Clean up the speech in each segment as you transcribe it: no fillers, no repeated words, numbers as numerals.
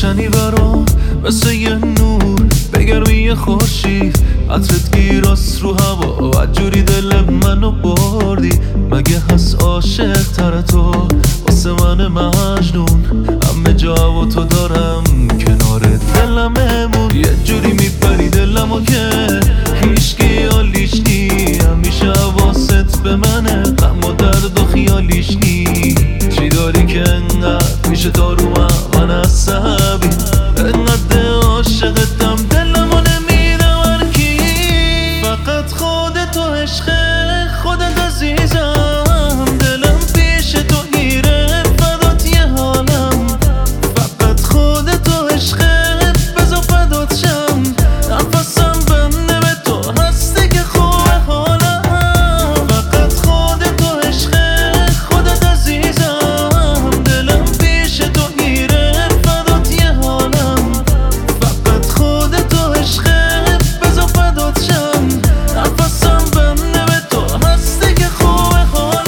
روشنی برام مثل یه نور بگرمی خورشید، عطرت گیراست رو هوا، عجوری دل منو بردی. مگه هست عاشق تر تو واسه من مجنون؟ همه جا و تو دارم کنار دلم امون. یه جوری میپری دلمو که هیچکی حالیش نی، همیشه حواست به منه، غم و درد و خیالیش نی. چی داری که انقدر میشه تا رو من عصبی؟ انقدر عاشقتم دلمو نمیده هرکی. فقط خودت و عشق خودت عزیزم، دلم پیش تو گیره فدات یه حالم. فقط خودت و عشق بذار فدات شم، نفسم بنده به تو هستی که خوبه حالم. فقط خودت و عشق خودت عزیزم، دلم پیش تو گیره فدات یه حالم. فقط خودت و عشق بذار فدات شم، نفسم بنده به تو هستی که خوبه حالم.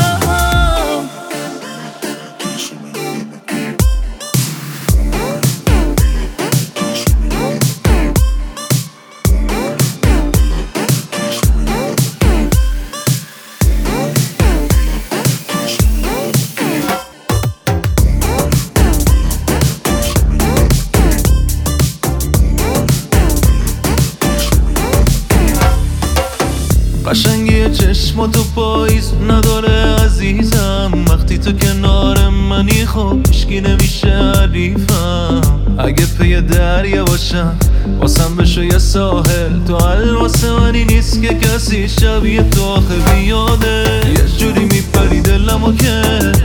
قشنگی چشماتو پاییز نداره عزیزم، وقتی تو کنار منی خب هیچکی نمیشه حریفم. اگه پی دریا باشم واسم بشو یه ساحل، تو حل واسه منی نیست که کسی شبیه تو آخه بیاده. یه جوری میپری دلمو که